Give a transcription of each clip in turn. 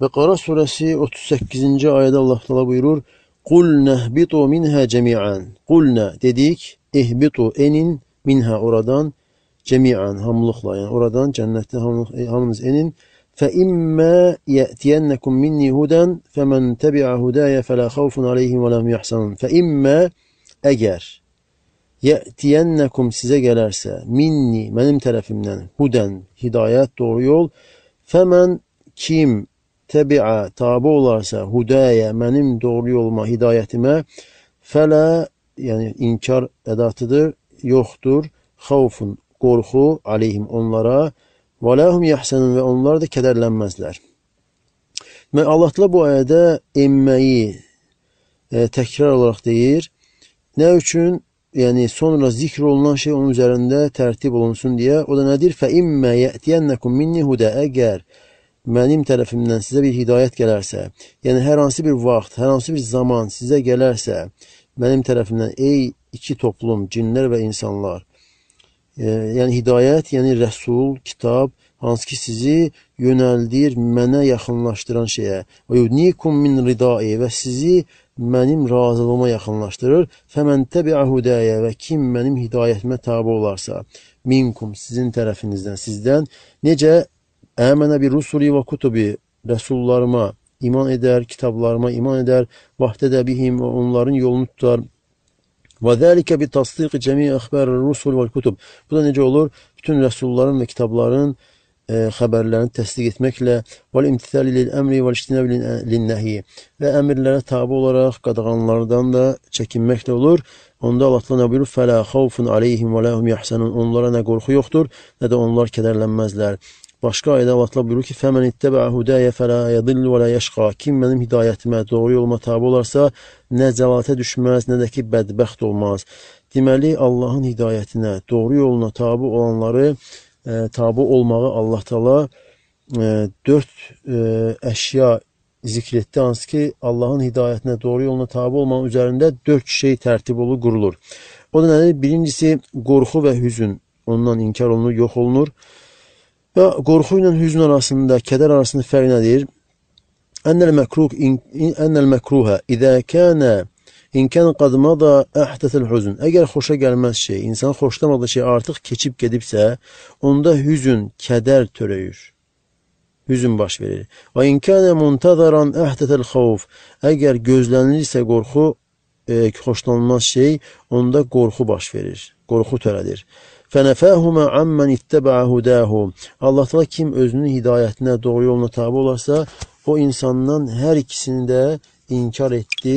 Bəqara surəsi 38-ci ayədə Allah təala buyurur: "Qul nehbitu minha cemi'an." Qulna dedik, ehbitu enin minha oradan cemi'an hamılıqla, yəni oradan cənnətdən hamınız enin. Fe imma ya'tiyannakum minni hudan femen tabi'a hudaya fela khawfun aleyhim ve lahum yahzanun. Fe imma eğer ya'tiyannakum size gelerse minni benim tarafımdan huden hidayet doğru yol femen kim tabi'a tabi olarsa hudaya benim doğru yoluma hidayetime fela yani inkar edatıdır yoktur havfun korku aleyhim onlara ve lahum yahzanun ve onlar da kederlenmezler. Ve Allah da bu ayədə emmeyi tekrar olarak deyir. Ne üçün? Yani sonra zikr olunan şey onun üzerinde tertip olunsun diye. O da nedir? Fe imme ye'tiyennekum minni huda. Eğer benim tarafımdan size bir hidayet gelerse, yani her hansı bir vaxt, her hansı bir zaman size gelerse, benim tarafımdan ey iki toplum, cinler ve insanlar, yani hidayet, yani Resul, kitap, hansı ki sizi yöneldir, mənə yaxınlaştıran şeye. Ve yudnikum min ridai ve sizi benim razılığıma yaxınlaştırır. Femen tebi'a hudaya ve kim benim hidayetime tabi olarsa, minkum sizin tarafınızdan, sizden, nece əmənə bir rusuli ve kutubi, Resullarıma iman eder, kitaplarıma iman eder, vahdede bihim ve onların yolunu tutar. Ve zâlike bi tasdîk cemî ahbâr rusul vel kutub. Bu da nece olur? Bütün Resulların ve kitapların haberlerini təsdiq etməklə vel imtithali lil emri vel ictinab lin nehi ve emirlere tabi olarak qadağanlardan da çəkinməklə olur. Onda Allah Teala buyurur: "Fela xawfun aleyhim ve lahum yahzanun." Onlara ne korku yoktur, ne de onlar kederlenmezler. Başka ayda Allah Teala buyurur ki: "Femen ittaba'a hudaya fela yadillu ve la yashqa." Kim benim hidayetime, doğru yoluma tabi olarsa ne zelate düşmez, ne de ki bədbəxt olmaz. Deməli Allah'ın hidayetine, doğru yoluna tabi olanları tabi olmağı Allah Teala dört eşya zikretti. Hansı ki Allah'ın hidayetine, doğru yoluna tabi olmanın üzerinde dört şey tertip olur, kurulur. O da nedir? Birincisi korku ve hüzün. Ondan inkar olunur, yok olunur. Ve korku ile hüzün arasında, keder arasında fark nedir? Ennel mekruha izâ kâne İn kan qad mada ahdathal huzn. Eğer xoşa gəlməz şey, insan xoşlamadığı şey artıq keçib gedibsə, onda hüzün, kədər törəyir. Hüzün baş verir. Və in kana muntazaran ahdathal xawf. Eğer gözlənilirsə qorxu, xoşlanılmaz şey, onda qorxu baş verir. Qorxu törədir. Fənəfəhuma amman ittaba'a hudahu. Allah Teala kim özünün hidayətinə, doğru yoluna tabi olarsa, o insandan hər ikisini də inkar etdi.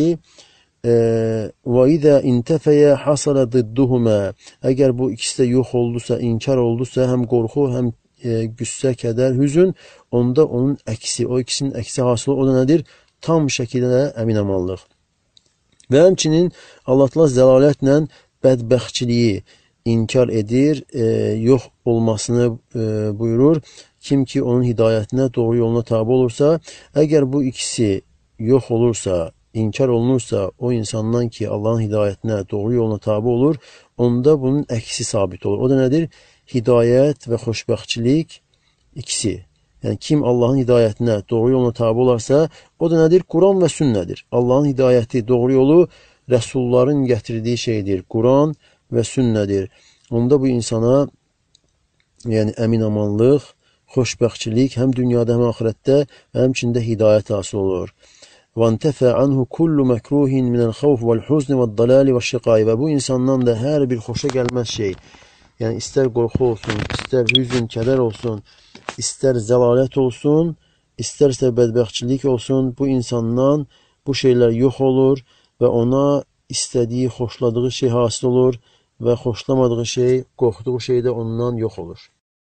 Ve izâ intefeye hasala zidduhuma. Eğer bu ikisi de yok olduysa, inkar olduysa, hem korku hem güsse, keder, hüzün, onda onun əksi, o ikisinin əksi hasılı o da nedir? Tam şəkildə əmin amanlıq. Və həmçinin Allah Teala zəlalətlə bədbəxtçiliyi inkar edir, yok olmasını buyurur. Kim ki onun hidayetine, doğru yoluna tabi olursa, eğer bu ikisi yok olursa, inkar olunursa o insandan ki Allah'ın hidayetine, doğru yoluna tabi olur, onda bunun əksi sabit olur. O da nedir? Hidayet ve xoşbəxtçilik ikisi. Yani kim Allah'ın hidayetine, doğru yoluna tabi olarsa, o da nedir? Kur'an ve sünnedir. Allah'ın hidayeti, doğru yolu Resulların getirdiği şeydir. Kur'an ve sünnedir. Onda bu insana yani emin amanlıq, xoşbəxtçilik hem dünyada hem ahirette hem içinde hidayet hasıl olur. وَانْتَفَى عَنْهُ كُلُّ مَكْرُوهٍ مِنَ الْخَوْفِ وَالْحُزْنِ وَالضَّلَالِ وَالشِّقَاءِ. Ve bu insandan da her bir hoşa gelmez şey, yani ister korku olsun, ister hüzün, keder olsun, ister zelalet olsun, isterse bedbəxtçilik olsun, bu insandan bu şeyler yok olur ve ona istediği, hoşladığı şey hasıl olur ve hoşlamadığı şey, korktuğu şey de ondan yok olur.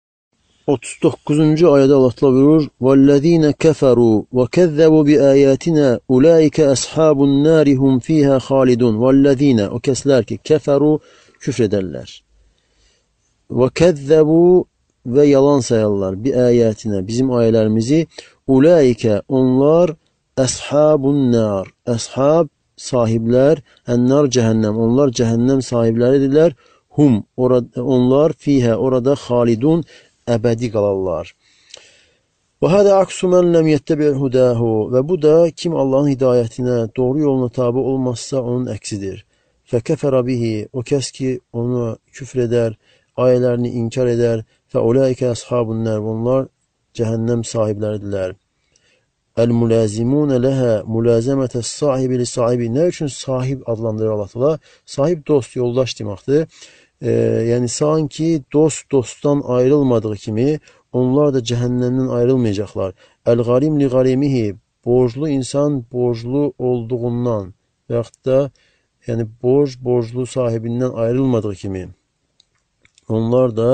39. ayette Allah Teala buyurur: "Vellezîne keferû ve kezzebu biâyâtinâ ulâike ashabun nâri hum fîhâ hâlidun." Vellezîne o kesler ki keferû küfrederler. Ve kezzebu ve yalan sayarlar biâyâtinâ bizim ayetlerimizi. Ulâike onlar ashabun nâr. Ashab sahipler, ennâr cehennem. Onlar cehennem sahipleridirler. Hum orada, onlar fiha orada halidun ebedi kalarlar. Və hədə aksu mən ləm yettəbi'l hudahu. Və bu da kim Allahın hidayətinə, doğru yoluna tabi olmazsa onun əksidir. Fəkəfərə bihi. O kəs ki onu küfr edər, ayələrini inkar edər. Fəuləikə əshabun nər. Onlar cəhənnəm sahibləridirlər. Əl-müləzimunə ləhə mülazəmətəs sahibi li sahibi. Nə üçün sahib adlandırır Allah təala? Sahib dost, yoldaş deməkdir. Yəni sanki dost dostdan ayrılmadığı kimi onlar da cəhənnəmdən ayrılmayacaqlar. Əl-qarim li qarimihi. Borclu insan borclu olduğundan və yaxud da yəni borclu sahibindən ayrılmadığı kimi onlar da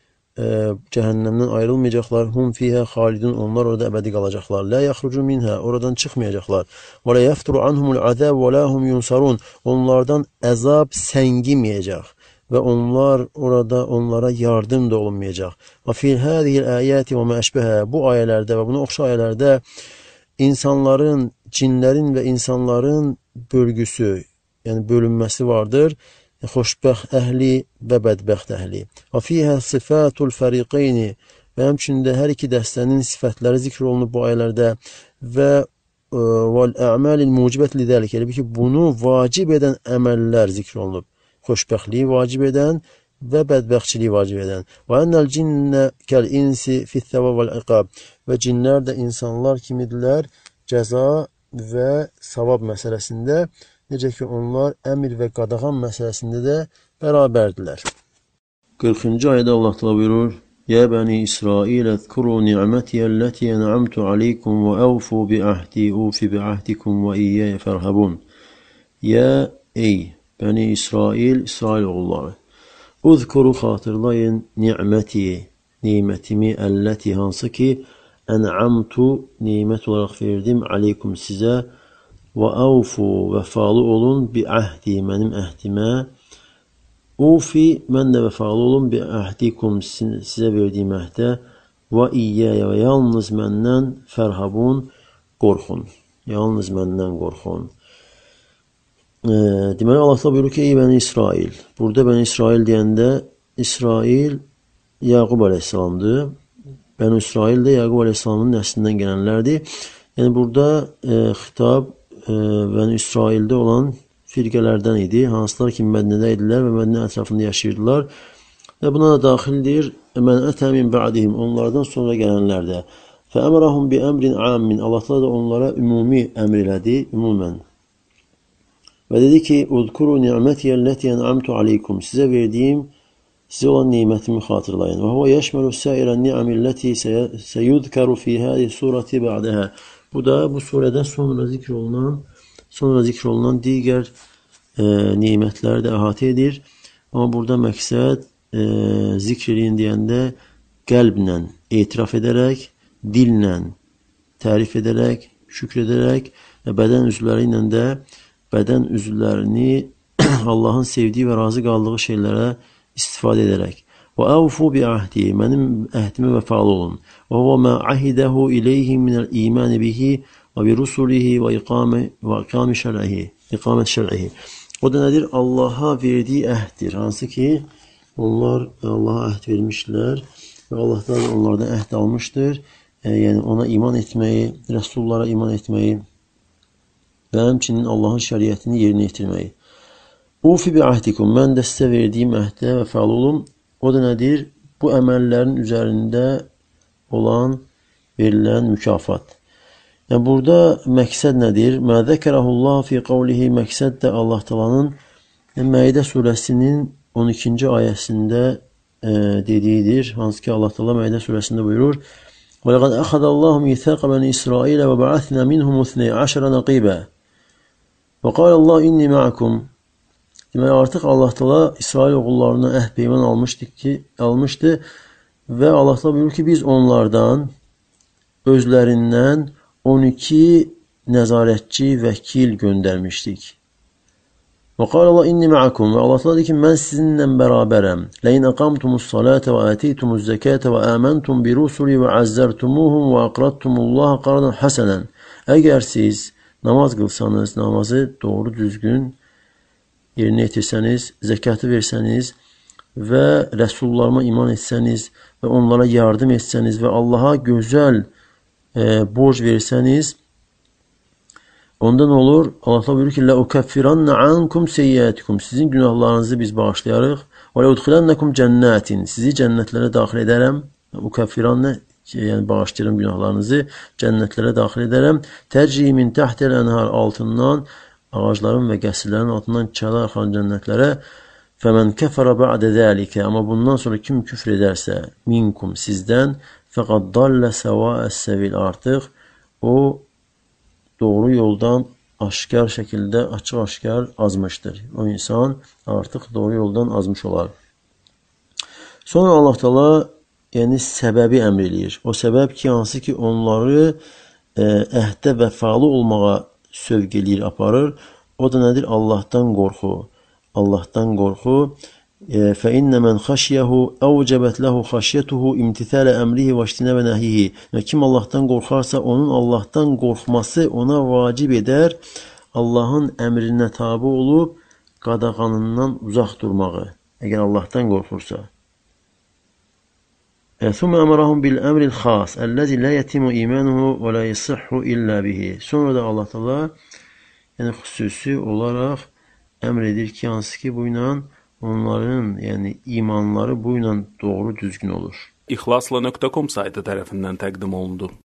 cəhənnəmdən ayrılmayacaqlar. Hum fiyhə xalidun. Onlar orada əbədi qalacaqlar. La yaxrucu minhə. Oradan çıxmayacaqlar. Və la yafturu anhumul azab və la hum yunsarun. Onlardan əzab səngiməyəcək və onlar orada onlara yardım da olunmayacaq. Və fi hədihil ayəti və mə əşbəhə. Bu ayələrdə və buna oxşar ayələrdə insanların, cinlərin və insanların bölgüsü, yəni bölünməsi vardır. Xoşbəxt əhli və bədbəxt əhli. Və fiyhə sifatul fəriqeyni. Və həmçində hər iki dəstənin sifətləri zikr olunub bu ayələrdə və vəl-ə'malil mucibət lidəlik. Yəni ki, bunu vacib edən əməllər zikr olunub. Xoşbəxtliyi vacib edən və bədbəxtçiliyi vacib edən. Və ennəl cinnə kəl-insi fit-təvə vəl-iqab. Və cinlər də insanlar kimidirlər cəza və savab məsələsində, necə ki, onlar əmr və qadağan məsələsində də bərabərdirlər. 40-cı ayədə Allah təala buyurur: "Ya bani İsrail, əzkuru ni'mati allati en'amtu aleykum və awfu bi ahdi ufi bi ahdikum və iyyaya farhabun." Ya ey Bəni İsrail, İsrail oğulları, uzkuru xatırlayın ni'məti, nimətimi, əlləti hansı ki, ən'amtu, nimət olaraq verdim, aleykum sizə, və avfu, vəfalı olun, bi əhdi, mənim əhdimə, ufi, mən də vəfalı olun, bi əhdikum, sizə verdiyim əhdə, və iyyəyə, və yalnız məndən fərhabun, qorxun, yalnız məndən qorxun. Deməli, Allah da buyurur ki, ey Bəni İsrail. Burada Bəni İsrail deyəndə, İsrail Yaqub əleyhissalamdır. Bəni İsrail də Yaqub əleyhissalamın nəslindən gələnlərdir. Yəni, burada xitab Bəni İsraildə olan firqələrdən idi. Hansılar ki, Mədnədə idilər və Mədnə ətrafında yaşayırdılar. Və buna da daxildir, mən ətə min ba'dihim, onlardan sonra gələnlər də. Fəəmərəhum bi əmrin amin. Allah da onlara ümumi əmr elədi, ümumən. Və dedi ki, "Uzkuru ni'mətiyəlləti en'amtu aleykum." Sizə verdiyim, sizə olan nimətimi xatırlayın. Və huve yeşmelu sairən ni'amilləti seyudkaru fi hadi surati ba'daha. Bu da bu surədə sonra zikr olunan digər nimətləri də əhatə edir. Amma burada məqsəd zikr edin deyəndə qəlblə etiraf edərək, dillə tərif edərək, şükr edərək və bədən üzvləri ilə də bədən üzvlərini Allahın sevdiyi və razı qaldığı şeylərə istifadə edərək. Və əvfu bi əhdi, mənim əhdimə vəfalı olun. Və huvə mə ahidəhu iləyhi minəl iman bihi və bi rusulihi və iqamət şər'ihi. O da nədir? Allaha verdiyi əhddir. Hansı ki, onlar Allaha əhd vermişlər və Allah da onlardan əhd almışdır. Yəni, ona iman etməyi, rəsullara iman etməyi və həmçinin Allahın şəriətini yerinə yetirməyi. Ufi bi ahdikum, mən də sizə verdiyim əhdə vəfalı olun. O da nədir? Bu əməllərin üzərində olan, verilən mükafat. Yəni, burada məqsəd nədir? Mə zəkərəhullah fi qavlihi, məqsəd də Allah talanın Məidə surəsinin 12-ci ayəsində dediyidir. Hansı ki, Allah Taala Məidə surəsində buyurur: "Və laqad əxədəllahu mithaq bəni İsrailə və ba'athna minhum 12 naqiba. Və qala Allah inni ma'akum." Deməli, artıq Allah Taala İsrail oğullarına əhd peyman almışdı və Allah Taala buyurur ki, biz onlardan özlərindən 12 nəzarətçi, vəkil göndərmişdik. Və qala Allah inni ma'akum, və Allah Taala deyir ki, mən sizinlə bərabərəm. Ləin əqamtumus salata və atitumuz zakata və amantum bi rusuli və azzartumuhum və aqradtumullaha qardan hasanan. Əgər siz namaz qılsanız, namazı doğru düzgün yerinə yetirsəniz, zəkatı versəniz və rəsullarıma iman etsəniz və onlara yardım etsəniz və Allaha gözəl borc versəniz, onda nə olur? Allah buyurur ki, لَاُكَفِّرَنَّ عَنْكُمْ سَيِّئَاتِكُمْ Sizin günahlarınızı biz bağışlayarıq. وَلَاُدْخِلَنَّكُمْ cənnətin Sizi cənnətlərə daxil edərəm. Ukəffiranə, yəni bağışlayırım günahlarınızı, cənnətlərə daxil edərəm. Təcri min təhtəl ənhar altından, ağacların və qəsrlərin altından kələ axan cənnətlərə. Fəmən kəfərə bə'də zəlikə Amma bundan sonra kim küfr edərsə, minkum sizdən, fəqad dallə səvəəs-səbil Artıq o doğru yoldan aşkar şəkildə, açıq-aşkar azmışdır. O insan artıq doğru yoldan azmış olar. Sonra Allah Teala yəni səbəbi əmr eləyir. O səbəb ki, hansı ki onları əhdə vəfalı olmağa sövq eləyir, aparır. O da nədir? Allahdan qorxu. Allahdan qorxu. فَإِنَّ مَنْ خَشْيَهُ أَوْجَبَتْ لَهُ خَشْيَتُهُ اِمْتِثَالَ əmrihi وَاجْتِنَابَ نَهْيِهِ Kim Allahdan qorxarsa, onun Allahdan qorxması ona vacib edər, Allahın əmrinə tabi olub, qadağanından uzaq durmağı, əgər Allahdan qorxursa. ثُمَّ أَمَرَهُمْ بِالْأَمْرِ الْخَاصِ الَّذِي لَا يَتِمُ إِيمَانُهُ وَلَا يَصِحُّ إِلَّا بِهِ Sonra da Allah Teala yəni xüsusi olaraq əmr edir ki, hansı ki bu ilə onların yəni imanları bu ilə doğru düzgün olur. İxlasla.com saytı tərəfindən təqdim olundu.